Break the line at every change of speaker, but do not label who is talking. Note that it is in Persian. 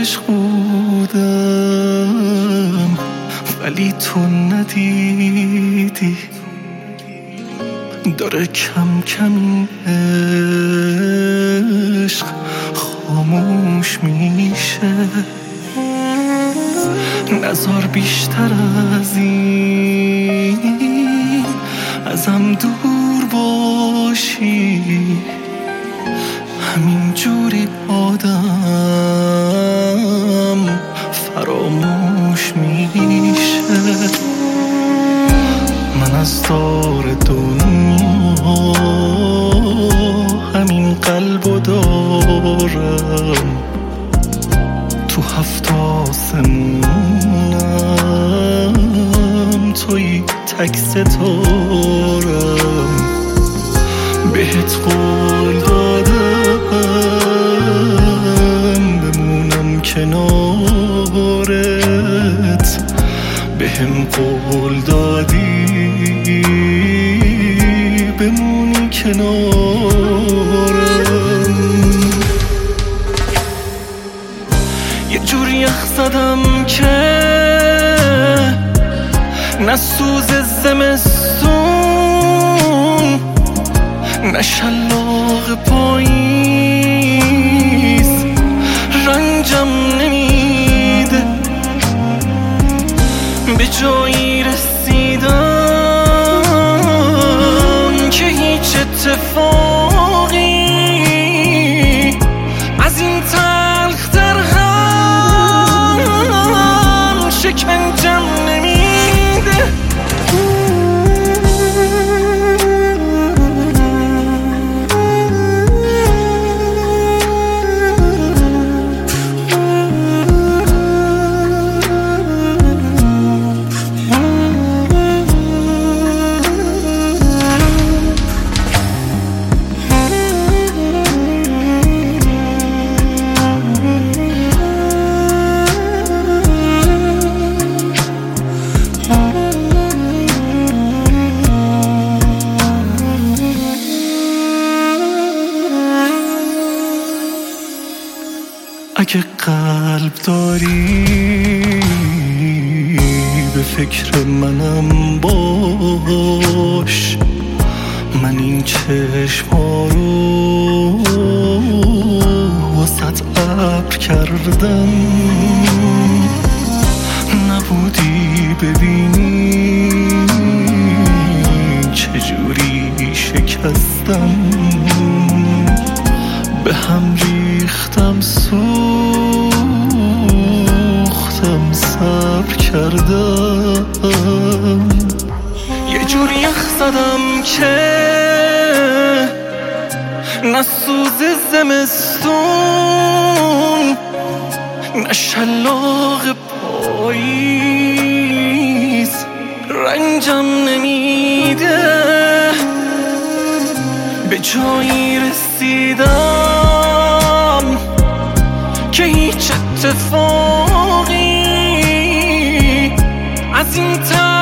عشق بودم ولی تو ندیدی، داره کم کم عشق خاموش میشه. نذار بیشتر از این ازم دور باشی، همین جوری آدم فراموش میشه. من از دار دنیا همین قلبو دارم، تو 7 آسمونم توی تک ستارم. بهت قول دادم بمونم کنارت، بهم قول دادی بمونی کنارم. یه جوری یخ زدم که نه سوز زمستون نه شلاق پاییز رنجم نمیده، به جایی رسیدم که هیچ اتفاقی از این تلختر هم شکنجم نمیده. اگه قلب داری به فکر منم باش، من این چشما رو واسط ابر کردم، نبودی ببینی چجوری شکستم، به هم ریختم سوختم صبر کردم. یه جوری یخ زدم که نه سوز زمستون نه شلاق پاییز رنجم نمیده، به جایی رسیدم که هیچ اتفاقی از این